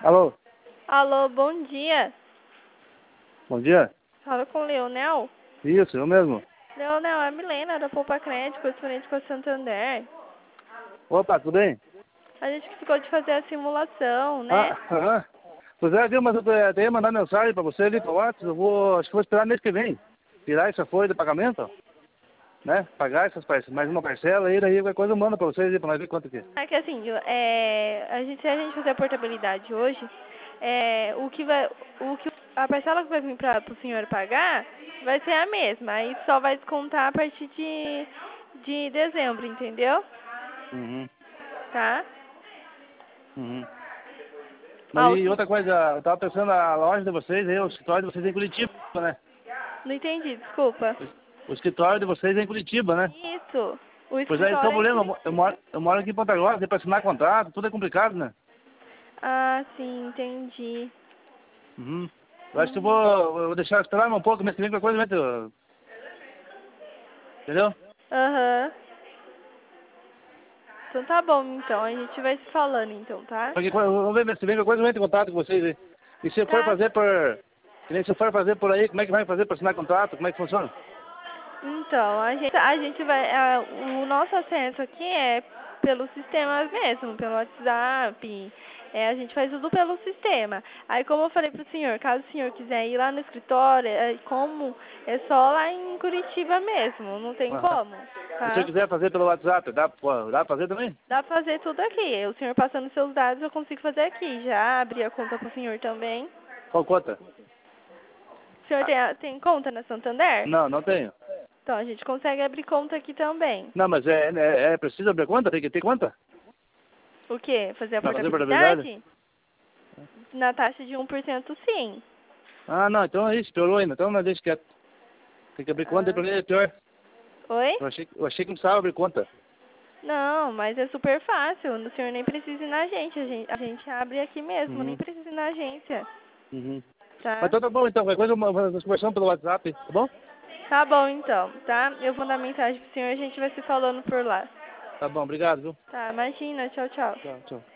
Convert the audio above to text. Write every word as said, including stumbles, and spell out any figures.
Alô? Alô, bom dia. Bom dia? Fala com o Leonel. Isso, eu mesmo. Leonel, é a Milena da Poupa Crédito, correspondente com a Santander. Opa, tudo bem? A gente que ficou de fazer a simulação, né? Ah, aham. Pois é, viu, mas eu até ia mandar mensagem pra você ali pro WhatsApp. Eu vou, acho que vou esperar mês que vem. Tirar essa folha de pagamento, né? Pagar essas parcelas, mais uma parcela aí, daí qualquer coisa eu mando pra vocês aí, pra nós ver quanto que é. É que assim, é, a gente, se a gente fizer a portabilidade hoje, é, o que vai, o que, a parcela que vai vir para o senhor pagar vai ser a mesma. Aí só vai descontar a partir de, de dezembro, entendeu? Uhum, Tá? uhum. Mas Ah, o e que, outra coisa, eu tava pensando na loja de vocês aí, o escritório de vocês é em Curitiba, né? não entendi, desculpa. O escritório de vocês é em Curitiba, né? Isso. O Pois é, esse é o escritório é em problema. Eu mo- eu moro, Curitiba. eu moro aqui em Ponta Grossa, tem pra assinar contrato, tudo é complicado, né? Ah, sim, entendi. Uhum. Eu acho que eu Uhum. vou, eu vou deixar esperar um pouco, mês que vem qualquer coisa, vai ter- entendeu? Aham. Então tá bom, então. A gente vai se falando, então, tá? Porque quando- vamos ver mês que vem qualquer coisa, eu entro em contato com vocês aí. E se for Tá. fazer por, que nem se for fazer por aí, como é que vai fazer para assinar contrato? Como é que funciona? Então, a gente, a gente vai. A, o nosso acesso aqui é pelo sistema mesmo, pelo WhatsApp. É, a gente faz tudo pelo sistema. Aí, como eu falei pro senhor, caso o senhor quiser ir lá no escritório, é, como é só lá em Curitiba mesmo, não tem Aham. como, Se eu tá? quiser fazer pelo WhatsApp, dá, pô, dá pra fazer também? Dá pra fazer tudo aqui. O senhor passando seus dados, eu consigo fazer aqui. Já abri a conta pro senhor também. Qual conta? O senhor Ah, tem, a- tem conta na Santander? não, não tenho. Então, a gente consegue abrir conta aqui também. Não, mas é, é, é preciso abrir conta? Tem que ter conta? O quê? Fazer a Não, fazer portabilidade? portabilidade? Na taxa de um por cento, sim. Ah, não, então é isso, piorou ainda. Então não deixa quieto. Tem que abrir conta aí Ah. pra mim, é pior. Oi? Eu achei, eu achei que não precisava abrir conta. Não, mas é super fácil. O senhor nem precisa ir na agência. A gente, a gente abre aqui mesmo, nem Uhum, precisa ir na agência. uhum. Mas Tá? então tá bom, então. Qualquer coisa nós conversamos pelo WhatsApp, tá bom? Tá bom, então, tá? Eu vou dar mensagem pro senhor e a gente vai se falando por lá. Tá bom, obrigado, viu? Tá, imagina. Tchau, tchau. Tchau, tchau.